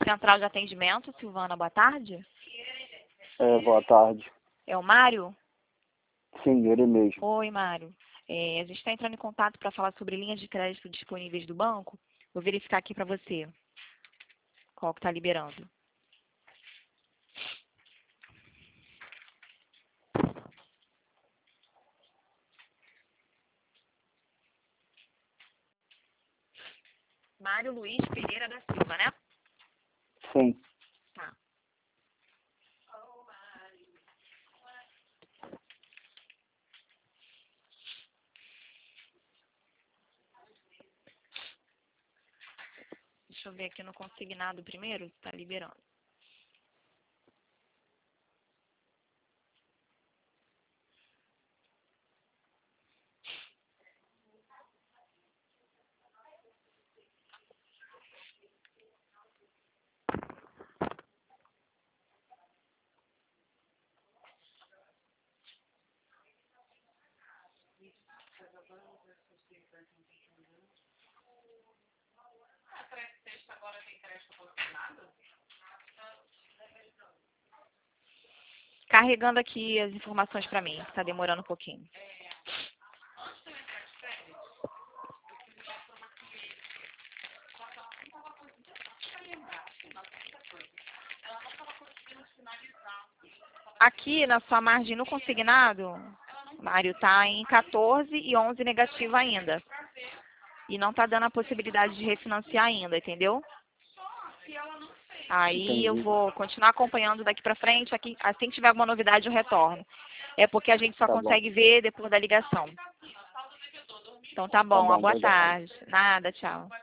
Central de Atendimento, Silvana, boa tarde. Boa tarde. É o Mário? Sim, ele mesmo. Oi, Mário. A gente está entrando em contato para falar sobre linhas de crédito disponíveis do banco. Vou verificar aqui para você qual que está liberando. Mário Luiz Pereira da Silva, né? Sim. Tá. Deixa eu ver aqui no consignado primeiro, se está liberando. Carregando aqui as informações para mim, está demorando um pouquinho. Aqui na sua margem no consignado, Mário, está em 14 e 11 negativo ainda. E não está dando a possibilidade de refinanciar ainda, entendeu? Aí eu vou continuar acompanhando daqui para frente. Aqui, assim que tiver alguma novidade, eu retorno. É porque a gente só consegue ver depois da ligação. Então tá bom, uma boa tarde. Nada, tchau.